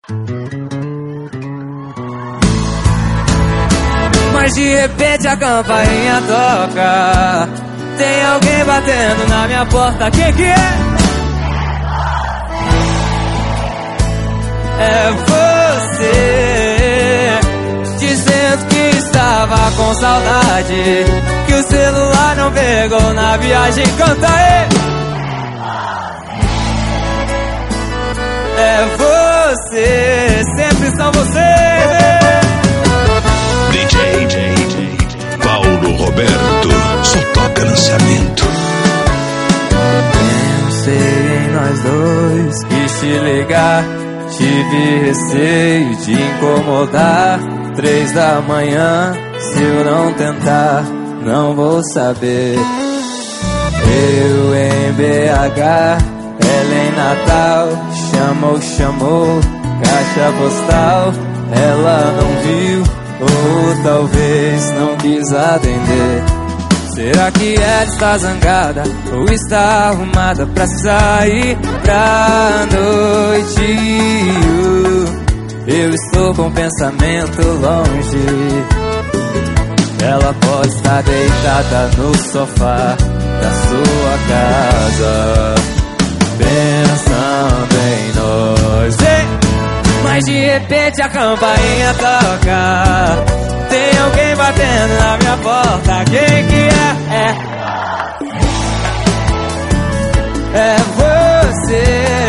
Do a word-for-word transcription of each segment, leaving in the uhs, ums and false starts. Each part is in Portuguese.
Mas de repente a campainha toca. Tem alguém batendo na minha porta. Quem que é? É você, dizendo que estava com saudade, que o celular não pegou na viagem. Canta aí! É você, sempre são vocês. D J, D J Paulo Roberto, só toca lançamento. Pensei em nós dois, quis te ligar, tive receio de incomodar. Três da manhã, se eu não tentar, não vou saber. Eu em B H, ela em Natal, chamou, chamou, caixa postal. Ela não viu, ou talvez não quis atender. Será que ela está zangada ou está arrumada pra sair pra noite? Eu estou com o pensamento longe. Ela pode estar deitada no sofá da sua casa, pensando em nós. Ei! Mas de repente a campainha toca. Tem alguém batendo na minha porta. Quem que é? É, é você,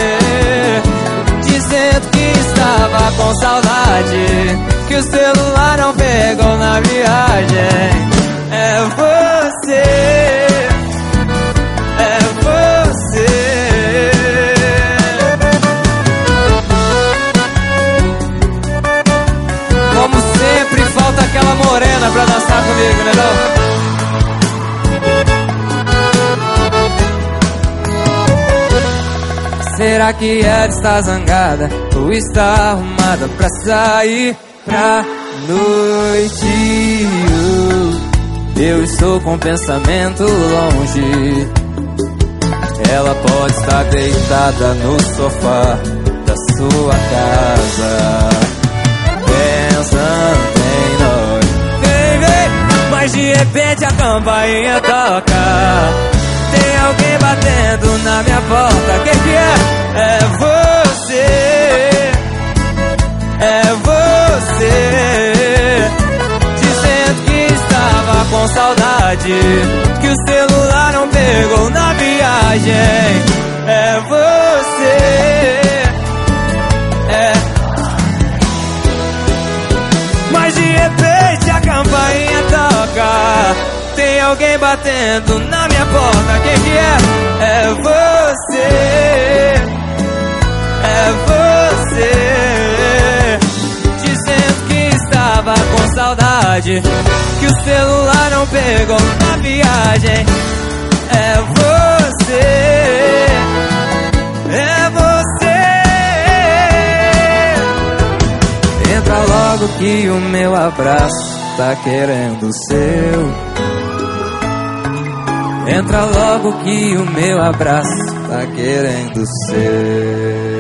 dizendo que estava com saudade, que o celular não pegou na viagem. É você, é você. Como sempre, falta aquela morena pra dançar comigo, né não? Será que ela está zangada ou está arrumada pra sair pra noite? Eu estou com o pensamento longe. Ela pode estar deitada no sofá da sua casa, pensando em nós. Vem, vem. Mas de repente a campainha toca. Tem alguém batendo na minha porta. Quem que é? É você, é você, dizendo que estava com saudade, que o celular não pegou na viagem. É você, é. Mas de repente a campainha toca. Tem alguém batendo na minha porta. Quem que é? É você, é você, dizendo que estava com saudade, que o celular não pegou na viagem. É você, é você. Entra logo que o meu abraço tá querendo o seu. Entra logo que o meu abraço tá querendo ser.